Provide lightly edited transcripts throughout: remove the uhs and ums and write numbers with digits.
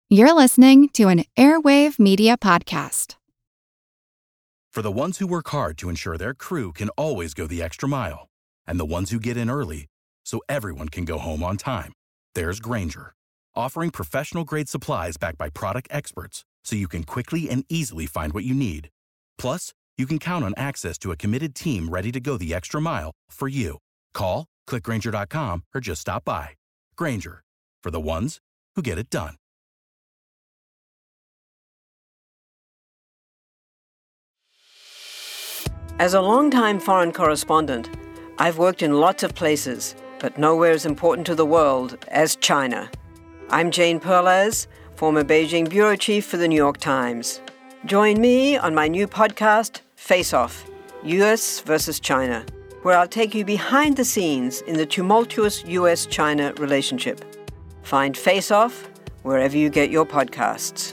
You're listening to an Airwave Media Podcast. For the ones who work hard to ensure their crew can always go the extra mile, and the ones who get in early so everyone can go home on time, there's Grainger, offering professional-grade supplies backed by product experts so you can quickly and easily find what you need. Plus, you can count on access to a committed team ready to go the extra mile for you. Call, click Grainger.com, or just stop by. Grainger, for the ones who get it done. As a longtime foreign correspondent, I've worked in lots of places, but nowhere as important to the world as China. I'm Jane Perlez, former Beijing bureau chief for the New York Times. Join me on my new podcast, Face Off, U.S. versus China, where I'll take you behind the scenes in the tumultuous U.S.-China relationship. Find Face Off wherever you get your podcasts.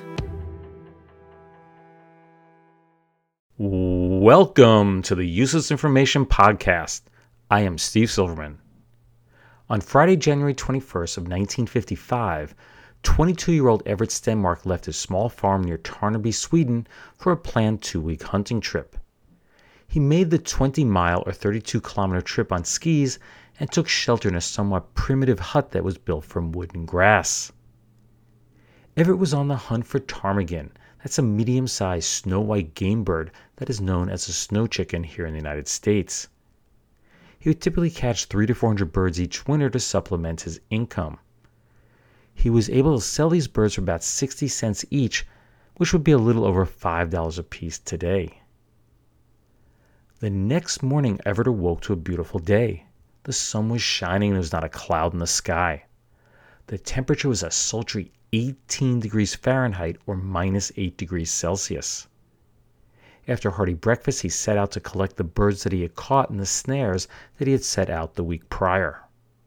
Welcome to the Useless Information Podcast. I am Steve Silverman. On Friday, January 21st of 1955, 22-year-old Everett Stenmark left his small farm near Tarnaby, Sweden for a planned 2-week hunting trip. He made the 20-mile or 32-kilometer trip on skis and took shelter in a somewhat primitive hut that was built from wood and grass. Everett was on the hunt for ptarmigan. That's a medium-sized snow-white game bird that is known as a snow chicken here in the United States. He would typically catch 300 to 400 birds each winter to supplement his income. He was able to sell these birds for about 60 cents each, which would be a little over $5 a piece today. The next morning, Everett awoke to a beautiful day. The sun was shining and there was not a cloud in the sky. The temperature was a sultry 18 degrees Fahrenheit or minus 8 degrees Celsius. After a hearty breakfast, he set out to collect the birds that he had caught in the snares that he had set out the week prior.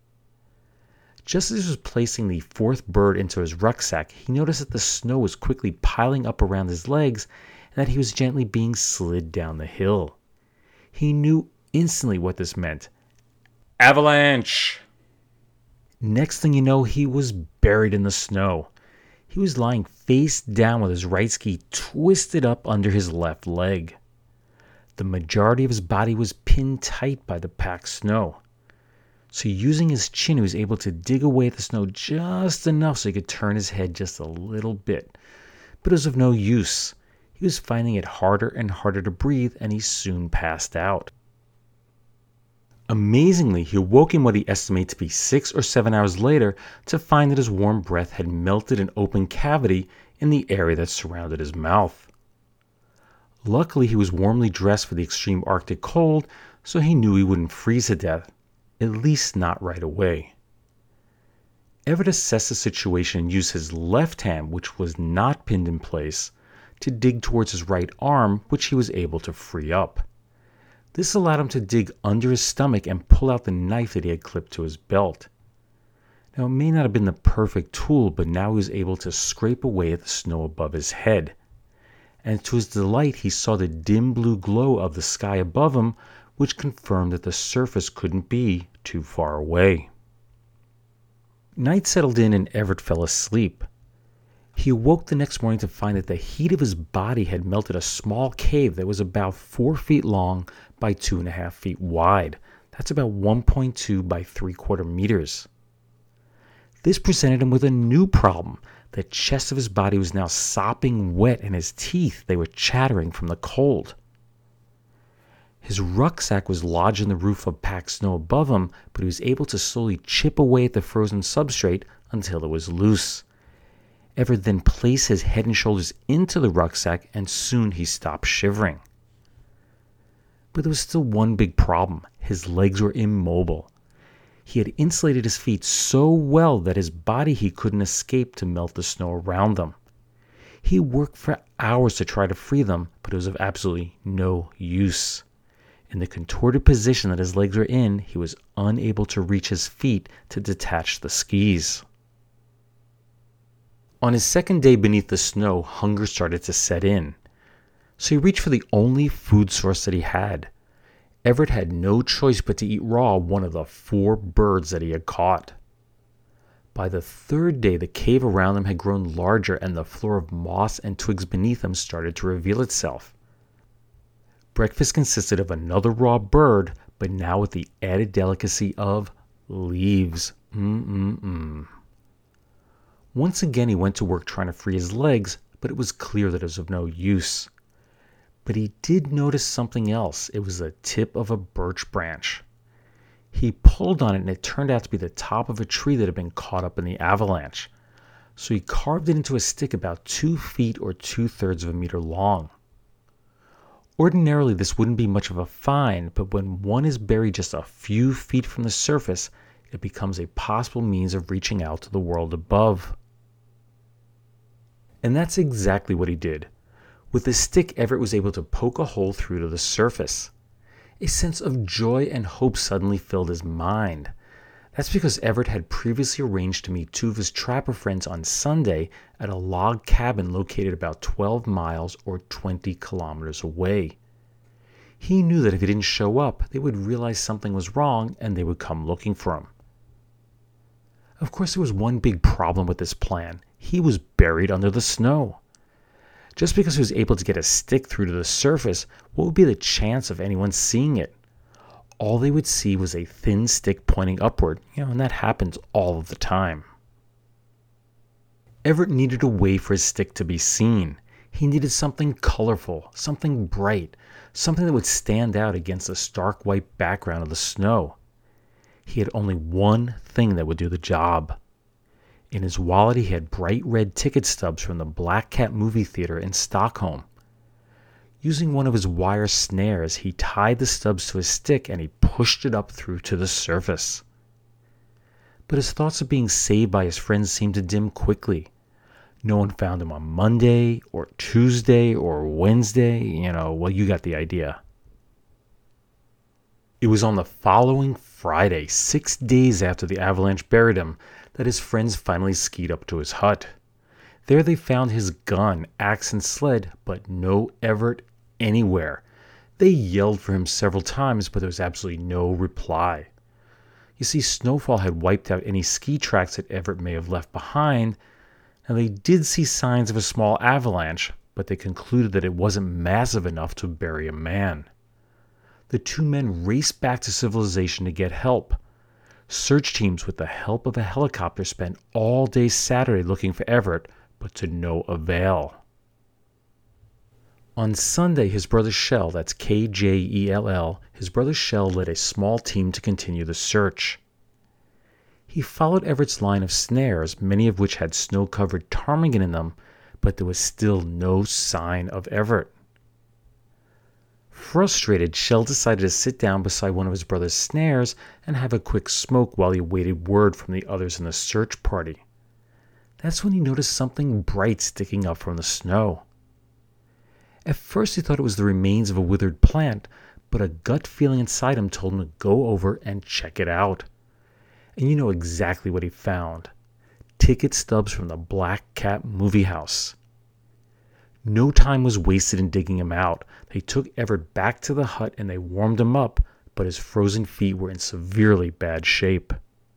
Just as he was placing the fourth bird into his rucksack, he noticed that the snow was quickly piling up around his legs and that he was gently being slid down the hill. He knew instantly what this meant. Avalanche! Next thing you know, he was buried in the snow. He was lying face down with his right ski twisted up under his left leg. The majority of his body was pinned tight by the packed snow. So using his chin, he was able to dig away at the snow just enough so he could turn his head just a little bit. But it was of no use. He was finding it harder and harder to breathe, and he soon passed out. Amazingly, he awoke in what he estimated to be 6 or 7 hours later to find that his warm breath had melted an open cavity in the area that surrounded his mouth. Luckily, he was warmly dressed for the extreme Arctic cold, so he knew he wouldn't freeze to death, at least not right away. Everett assessed the situation and used his left hand, which was not pinned in place, to dig towards his right arm, which he was able to free up. This allowed him to dig under his stomach and pull out the knife that he had clipped to his belt. Now, it may not have been the perfect tool, but now he was able to scrape away at the snow above his head. And to his delight, he saw the dim blue glow of the sky above him, which confirmed that the surface couldn't be too far away. Night settled in and Everett fell asleep. He awoke the next morning to find that the heat of his body had melted a small cave that was about 4 feet long by 2.5 feet wide. That's about 1.2 by 3/4 meters. This presented him with a new problem. The chest of his body was now sopping wet and his teeth, they were chattering from the cold. His rucksack was lodged in the roof of packed snow above him, but he was able to slowly chip away at the frozen substrate until it was loose. Everett then placed his head and shoulders into the rucksack, and soon he stopped shivering. But there was still one big problem. His legs were immobile. He had insulated his feet so well that his body heat couldn't escape to melt the snow around them. He worked for hours to try to free them, but it was of absolutely no use. In the contorted position that his legs were in, he was unable to reach his feet to detach the skis. On his second day beneath the snow, hunger started to set in. So he reached for the only food source that he had. Everett had no choice but to eat raw one of the 4 birds that he had caught. By the third day, the cave around them had grown larger and the floor of moss and twigs beneath them started to reveal itself. Breakfast consisted of another raw bird, but now with the added delicacy of leaves. Once again, he went to work trying to free his legs, but it was clear that it was of no use. But he did notice something else. It was the tip of a birch branch. He pulled on it, and it turned out to be the top of a tree that had been caught up in the avalanche. So he carved it into a stick about 2 feet or 2/3 of a meter long. Ordinarily, this wouldn't be much of a find, but when one is buried just a few feet from the surface, it becomes a possible means of reaching out to the world above. And that's exactly what he did. With the stick, Everett was able to poke a hole through to the surface. A sense of joy and hope suddenly filled his mind. That's because Everett had previously arranged to meet 2 of his trapper friends on Sunday at a log cabin located about 12 miles or 20 kilometers away. He knew that if he didn't show up, they would realize something was wrong and they would come looking for him. Of course, there was one big problem with this plan. He was buried under the snow. Just because he was able to get a stick through to the surface, what would be the chance of anyone seeing it? All they would see was a thin stick pointing upward, and that happens all of the time. Everett needed a way for his stick to be seen. He needed something colorful, something bright, something that would stand out against the stark white background of the snow. He had only one thing that would do the job. In his wallet, he had bright red ticket stubs from the Black Cat movie theater in Stockholm. Using one of his wire snares, he tied the stubs to his stick and he pushed it up through to the surface. But his thoughts of being saved by his friends seemed to dim quickly. No one found him on Monday or Tuesday or Wednesday. You got the idea. It was on the following Friday, 6 days after the avalanche buried him, that his friends finally skied up to his hut. There they found his gun, axe, and sled, but no Everett anywhere. They yelled for him several times, but there was absolutely no reply. You see, snowfall had wiped out any ski tracks that Everett may have left behind, and they did see signs of a small avalanche, but they concluded that it wasn't massive enough to bury a man. The 2 men raced back to civilization to get help. Search teams with the help of a helicopter spent all day Saturday looking for Everett, but to no avail. On Sunday, his brother Shell, that's K-J-E-L-L, his brother Shell led a small team to continue the search. He followed Everett's line of snares, many of which had snow-covered ptarmigan in them, but there was still no sign of Everett. Frustrated, Shell decided to sit down beside one of his brother's snares and have a quick smoke while he awaited word from the others in the search party. That's when he noticed something bright sticking up from the snow. At first he thought it was the remains of a withered plant, but a gut feeling inside him told him to go over and check it out. And you know exactly what he found. Ticket stubs from the Black Cat movie house. No time was wasted in digging him out. They took Everett back to the hut and they warmed him up, but his frozen feet were in severely bad shape.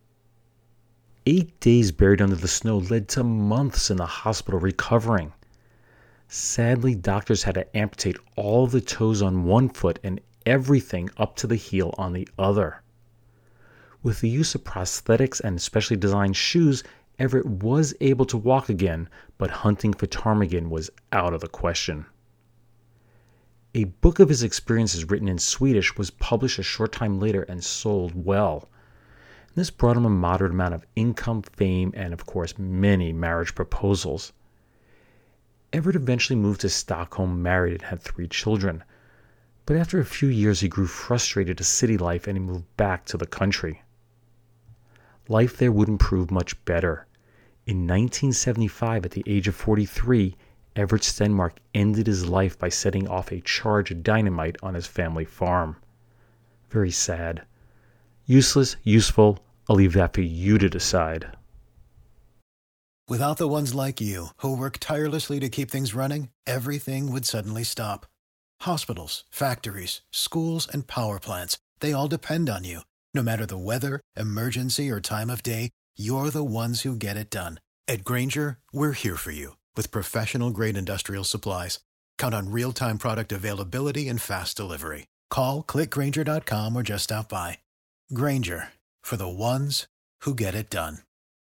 8 days buried under the snow led to months in the hospital recovering. Sadly, doctors had to amputate all the toes on one foot and everything up to the heel on the other. With the use of prosthetics and specially designed shoes, Everett was able to walk again, but hunting for ptarmigan was out of the question. A book of his experiences written in Swedish was published a short time later and sold well. This brought him a moderate amount of income, fame, and of course many marriage proposals. Everett eventually moved to Stockholm, married, and had 3 children. But after a few years he grew frustrated with city life and he moved back to the country. Life there wouldn't prove much better. In 1975, at the age of 43, Everett Stenmark ended his life by setting off a charge of dynamite on his family farm. Very sad. Useless, useful, I'll leave that for you to decide. Without the ones like you, who work tirelessly to keep things running, everything would suddenly stop. Hospitals, factories, schools, and power plants, they all depend on you. No matter the weather, emergency, or time of day, you're the ones who get it done. At Grainger, we're here for you with professional-grade industrial supplies. Count on real-time product availability and fast delivery. Call, click Grainger.com, or just stop by. Grainger, for the ones who get it done.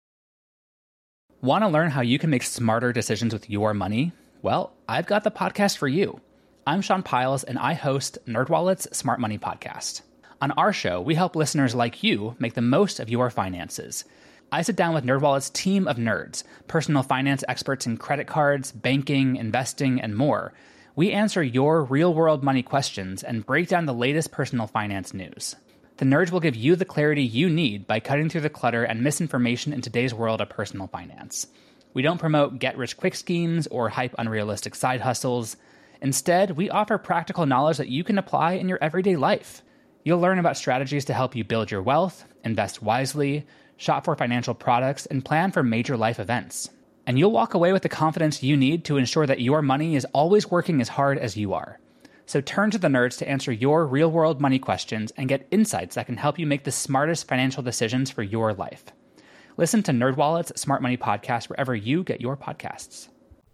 Want to learn how you can make smarter decisions with your money? Well, I've got the podcast for you. I'm Sean Piles, and I host NerdWallet's Smart Money Podcast. On our show, we help listeners like you make the most of your finances. I sit down with NerdWallet's team of nerds, personal finance experts in credit cards, banking, investing, and more. We answer your real-world money questions and break down the latest personal finance news. The nerds will give you the clarity you need by cutting through the clutter and misinformation in today's world of personal finance. We don't promote get-rich-quick schemes or hype unrealistic side hustles. Instead, we offer practical knowledge that you can apply in your everyday life. You'll learn about strategies to help you build your wealth, invest wisely, shop for financial products, and plan for major life events. And you'll walk away with the confidence you need to ensure that your money is always working as hard as you are. So turn to the nerds to answer your real-world money questions and get insights that can help you make the smartest financial decisions for your life. Listen to NerdWallet's Smart Money Podcast wherever you get your podcasts.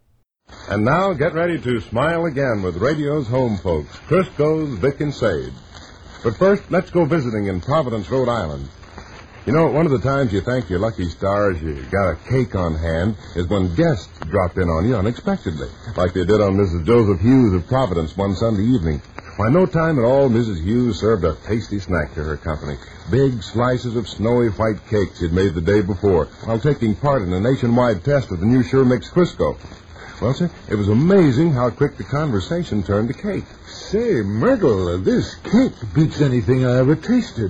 And now get ready to smile again with radio's home folks, Crisco's Vic and Sade. But first, let's go visiting in Providence, Rhode Island. You know, one of the times you thank your lucky stars you got a cake on hand is when guests drop in on you unexpectedly, like they did on Mrs. Joseph Hughes of Providence one Sunday evening. Why, no time at all, Mrs. Hughes served a tasty snack to her company. Big slices of snowy white cake she'd made the day before while taking part in a nationwide test of the new Sure Mix Crisco. Well, sir, it was amazing how quick the conversation turned to cake. Say, Myrtle, this cake beats anything I ever tasted.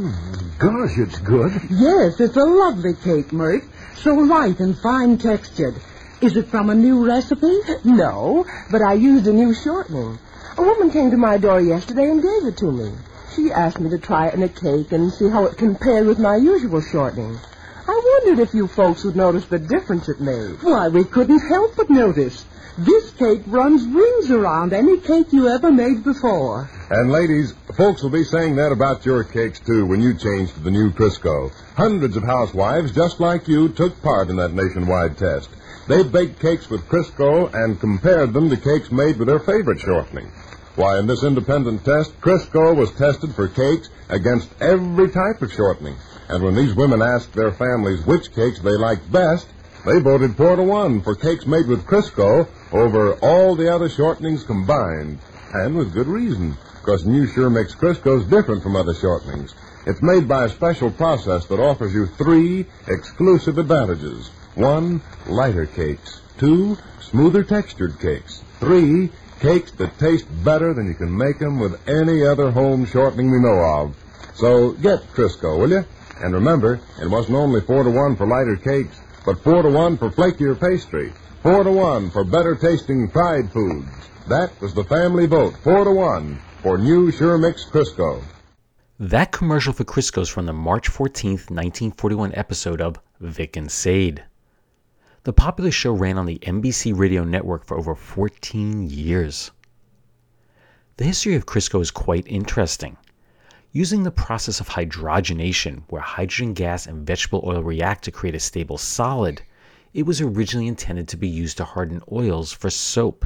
Gosh, it's good. Yes, it's a lovely cake, Mert. So light and fine-textured. Is it from a new recipe? No, but I used a new shortening. A woman came to my door yesterday and gave it to me. She asked me to try it in a cake and see how it compared with my usual shortening. I wondered if you folks would notice the difference it made. Why, we couldn't help but notice. This cake runs rings around any cake you ever made before. And ladies, folks will be saying that about your cakes, too, when you change to the new Crisco. Hundreds of housewives, just like you, took part in that nationwide test. They baked cakes with Crisco and compared them to cakes made with their favorite shortening. Why, in this independent test, Crisco was tested for cakes against every type of shortening. And when these women asked their families which cakes they liked best, they voted 4-1 for cakes made with Crisco over all the other shortenings combined. And with good reason, because new Sure Mix Crisco is different from other shortenings. It's made by a special process that offers you 3 exclusive advantages. 1, lighter cakes. 2, smoother textured cakes. 3, cakes that taste better than you can make them with any other home shortening we know of. So get Crisco, will you? And remember, it wasn't only 4-1 for lighter cakes, but 4-1 for flakier pastry. 4-1 for better-tasting fried foods. That was the family vote, 4-1 for new Sure Mix Crisco. That commercial for Crisco is from the March 14th, 1941 episode of Vic and Sade. The popular show ran on the NBC radio network for over 14 years. The history of Crisco is quite interesting. Using the process of hydrogenation, where hydrogen gas and vegetable oil react to create a stable solid, it was originally intended to be used to harden oils for soap.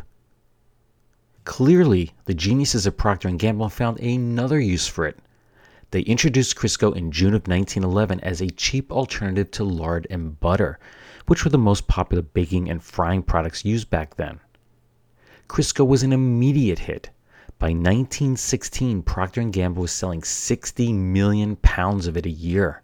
Clearly, the geniuses of Procter & Gamble found another use for it. They introduced Crisco in June of 1911 as a cheap alternative to lard and butter, which were the most popular baking and frying products used back then. Crisco was an immediate hit. By 1916, Procter & Gamble was selling 60 million pounds of it a year.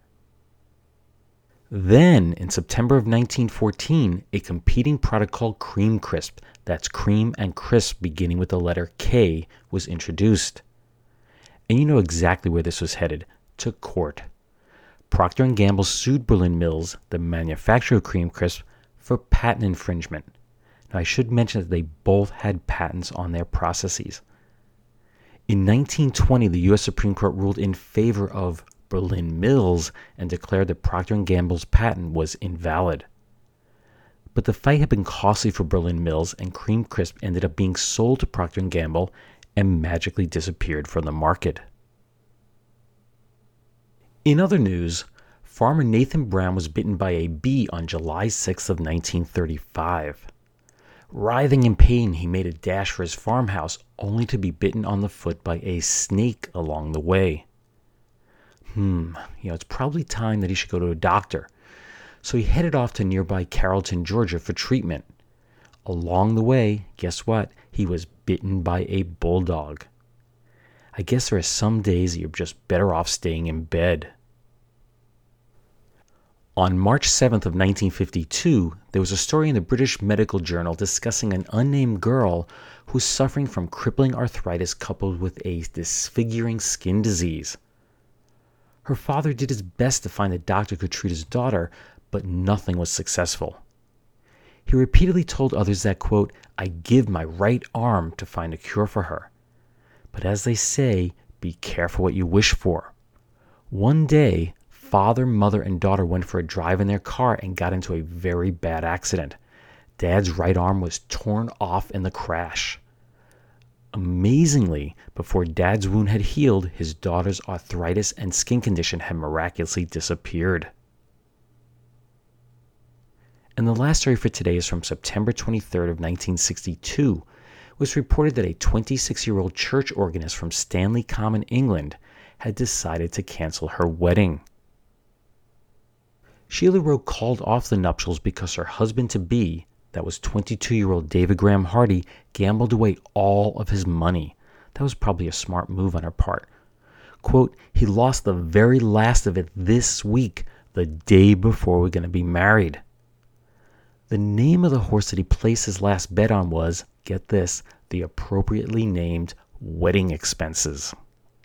Then, in September of 1914, a competing product called Cream Crisp, that's cream and crisp beginning with the letter K, was introduced. And you know exactly where this was headed, to court. Procter & Gamble sued Berlin Mills, the manufacturer of Cream Crisp, for patent infringement. Now, I should mention that they both had patents on their processes. In 1920, the U.S. Supreme Court ruled in favor of Berlin Mills and declared that Procter & Gamble's patent was invalid. But the fight had been costly for Berlin Mills, and Cream Crisp ended up being sold to Procter & Gamble and magically disappeared from the market. In other news, Farmer Nathan Brown was bitten by a bee on July 6th of 1935. Writhing in pain, he made a dash for his farmhouse, only to be bitten on the foot by a snake along the way. It's probably time that he should go to a doctor. So he headed off to nearby Carrollton, Georgia for treatment. Along the way, guess what? He was bitten by a bulldog. I guess there are some days that you're just better off staying in bed. On March 7th of 1952, there was a story in the British Medical Journal discussing an unnamed girl who was suffering from crippling arthritis coupled with a disfiguring skin disease. Her father did his best to find a doctor who could treat his daughter, but nothing was successful. He repeatedly told others that, quote, "I give my right arm to find a cure for her." But as they say, be careful what you wish for. One day, father, mother, and daughter went for a drive in their car and got into a very bad accident. Dad's right arm was torn off in the crash. Amazingly, before Dad's wound had healed, his daughter's arthritis and skin condition had miraculously disappeared. And the last story for today is from September 23rd of 1962. It was reported that a 26-year-old church organist from Stanley Common, England, had decided to cancel her wedding. Sheila Rowe called off the nuptials because her husband-to-be, that was 22-year-old David Graham Hardy, gambled away all of his money. That was probably a smart move on her part. Quote, "He lost the very last of it this week, the day before we're going to be married." The name of the horse that he placed his last bet on was, get this, the appropriately named wedding expenses.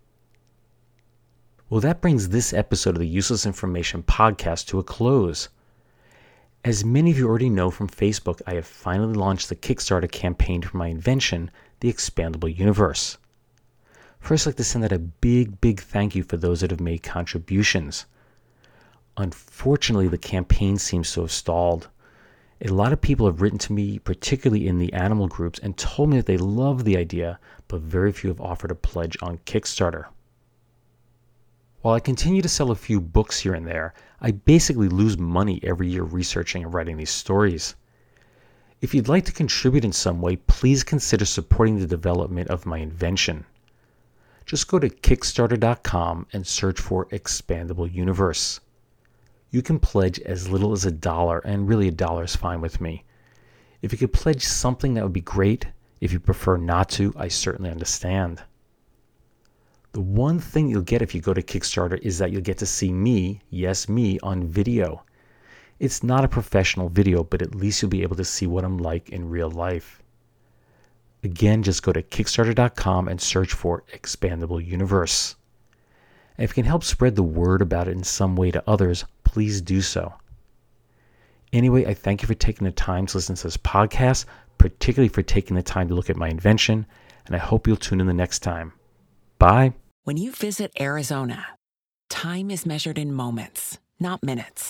Well, that brings this episode of the Useless Information Podcast to a close. As many of you already know from Facebook, I have finally launched the Kickstarter campaign for my invention, the Expandable Universe. First, I'd like to send out a big thank you for those that have made contributions. Unfortunately, the campaign seems to have stalled. A lot of people have written to me, particularly in the animal groups, and told me that they love the idea, but very few have offered a pledge on Kickstarter. While I continue to sell a few books here and there, I basically lose money every year researching and writing these stories. If you'd like to contribute in some way, please consider supporting the development of my invention. Just go to Kickstarter.com and search for Expandable Universe. You can pledge as little as $1, and really $1 is fine with me. If you could pledge something, that would be great. If you prefer not to, I certainly understand. The one thing you'll get if you go to Kickstarter is that you'll get to see me, yes me, on video. It's not a professional video, but at least you'll be able to see what I'm like in real life. Again, just go to Kickstarter.com and search for Expandable Universe. And if you can help spread the word about it in some way to others, please do so. Anyway, I thank you for taking the time to listen to this podcast, particularly for taking the time to look at my invention, and I hope you'll tune in the next time. Bye. When you visit Arizona, time is measured in moments, not minutes.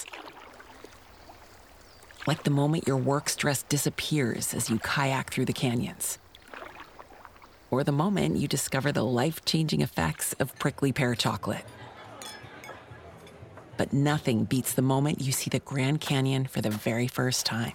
Like the moment your work stress disappears as you kayak through the canyons. Or the moment you discover the life-changing effects of prickly pear chocolate. But nothing beats the moment you see the Grand Canyon for the very first time.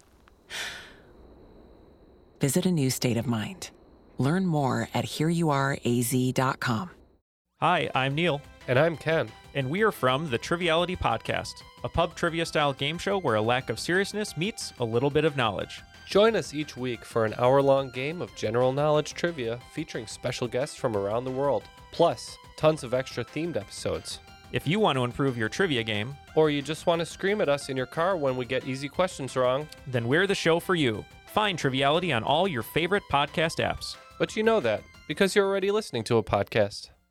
Visit a new state of mind. Learn more at hereyouareaz.com. Hi, I'm Neil. And I'm Ken. And we are from the Triviality Podcast, a pub trivia-style game show where a lack of seriousness meets a little bit of knowledge. Join us each week for an hour-long game of general knowledge trivia featuring special guests from around the world, plus tons of extra themed episodes. If you want to improve your trivia game, or you just want to scream at us in your car when we get easy questions wrong, then we're the show for you. Find Triviality on all your favorite podcast apps. But you know that because you're already listening to a podcast.